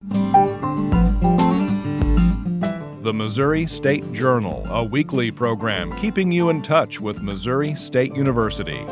The Missouri State Journal, a weekly program keeping you in touch with Missouri State University.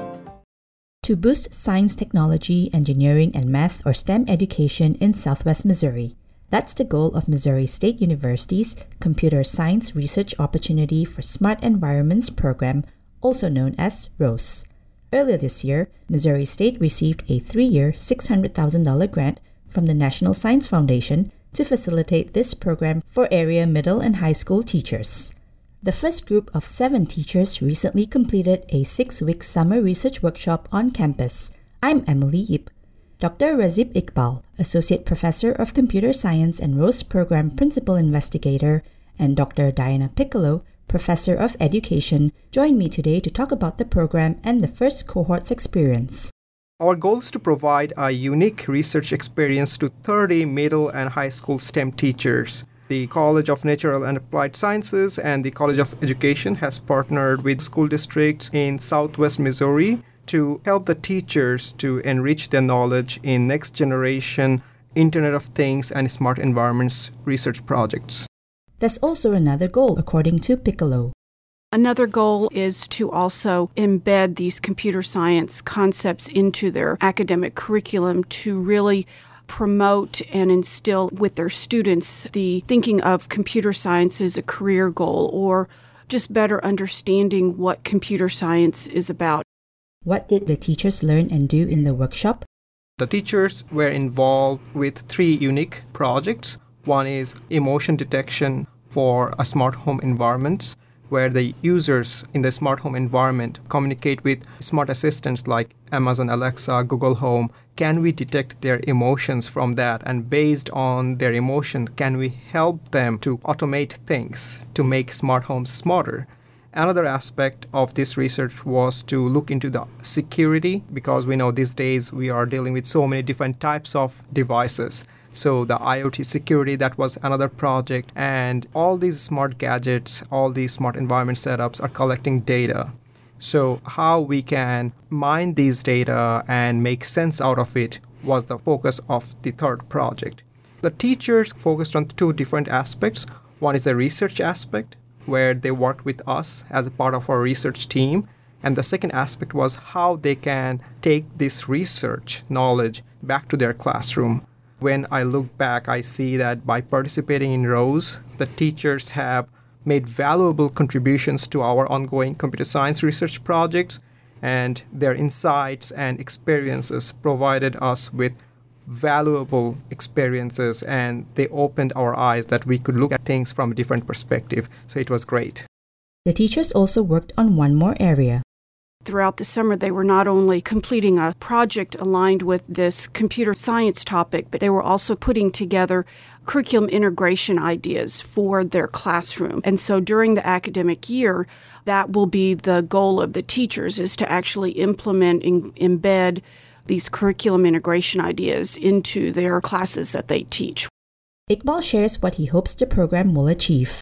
To boost science, technology, engineering, and math or STEM education in Southwest Missouri. That's the goal of Missouri State University's Computer Science Research Opportunity for Smart Environments program, also known as ROSE. Earlier this year, Missouri State received a 3-year, $600,000 grant from the National Science Foundation to facilitate this program for area middle and high school teachers. The first group of 7 teachers recently completed a 6-week summer research workshop on campus. I'm Emily Yip. Dr. Razib Iqbal, Associate Professor of Computer Science and ROSE Program Principal Investigator, and Dr. Diana Piccolo, Professor of Education, joined me today to talk about the program and the first cohort's experience. Our goal is to provide a unique research experience to 30 middle and high school STEM teachers. The College of Natural and Applied Sciences and the College of Education has partnered with school districts in Southwest Missouri to help the teachers to enrich their knowledge in next generation Internet of Things and smart environments research projects. There's also another goal, according to Piccolo. Another goal is to also embed these computer science concepts into their academic curriculum to really promote and instill with their students the thinking of computer science as a career goal or just better understanding what computer science is about. What did the teachers learn and do in the workshop? The teachers were involved with 3 unique projects. One is emotion detection for a smart home environment, where the users in the smart home environment communicate with smart assistants like Amazon Alexa, Google Home. Can we detect their emotions from that? And based on their emotion, can we help them to automate things to make smart homes smarter? Another aspect of this research was to look into the security, because we know these days we are dealing with so many different types of devices. So the IoT security, that was another project. And all these smart gadgets, all these smart environment setups are collecting data. So how we can mine these data and make sense out of it was the focus of the third project. The teachers focused on 2 different aspects. One is the research aspect, where they worked with us as a part of our research team. And the second aspect was how they can take this research knowledge back to their classroom. When I look back, I see that by participating in ROSE, the teachers have made valuable contributions to our ongoing computer science research projects, and their insights and experiences provided us with valuable experiences, and they opened our eyes that we could look at things from a different perspective. So it was great. The teachers also worked on one more area. Throughout the summer, they were not only completing a project aligned with this computer science topic, but they were also putting together curriculum integration ideas for their classroom. And so during the academic year, that will be the goal of the teachers, is to actually implement and embed these curriculum integration ideas into their classes that they teach. Iqbal shares what he hopes the program will achieve.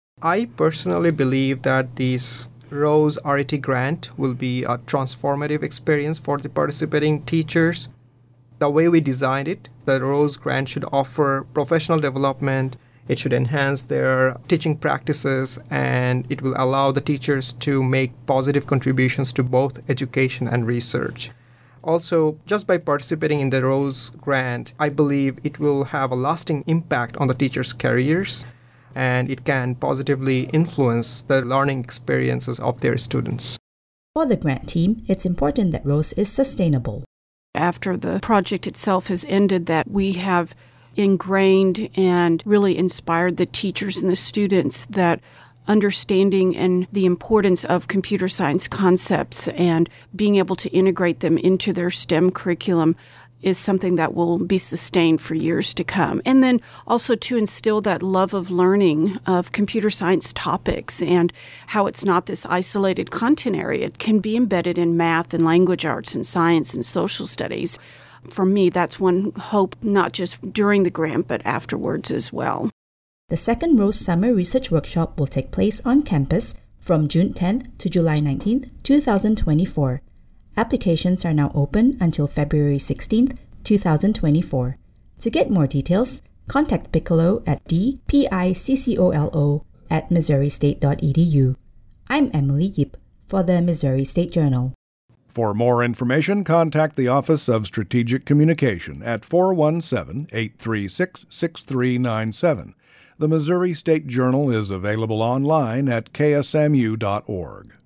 I personally believe that these ROSE RET grant will be a transformative experience for the participating teachers. The way we designed it, the ROSE grant should offer professional development, it should enhance their teaching practices, and it will allow the teachers to make positive contributions to both education and research. Also, just by participating in the ROSE grant, I believe it will have a lasting impact on the teachers' careers, and it can positively influence the learning experiences of their students. For the grant team, it's important that ROSE is sustainable. After the project itself has ended, that we have ingrained and really inspired the teachers and the students that understanding and the importance of computer science concepts and being able to integrate them into their STEM curriculum is something that will be sustained for years to come. And then also to instill that love of learning of computer science topics and how it's not this isolated content area. It can be embedded in math and language arts and science and social studies. For me, that's one hope, not just during the grant, but afterwards as well. The second ROSE Summer Research Workshop will take place on campus from June 10th to July 19th, 2024. Applications are now open until February 16th, 2024. To get more details, contact Piccolo at dpiccolo@missouristate.edu. I'm Emily Yip for the Missouri State Journal. For more information, contact the Office of Strategic Communication at 417-836-6397. The Missouri State Journal is available online at ksmu.org.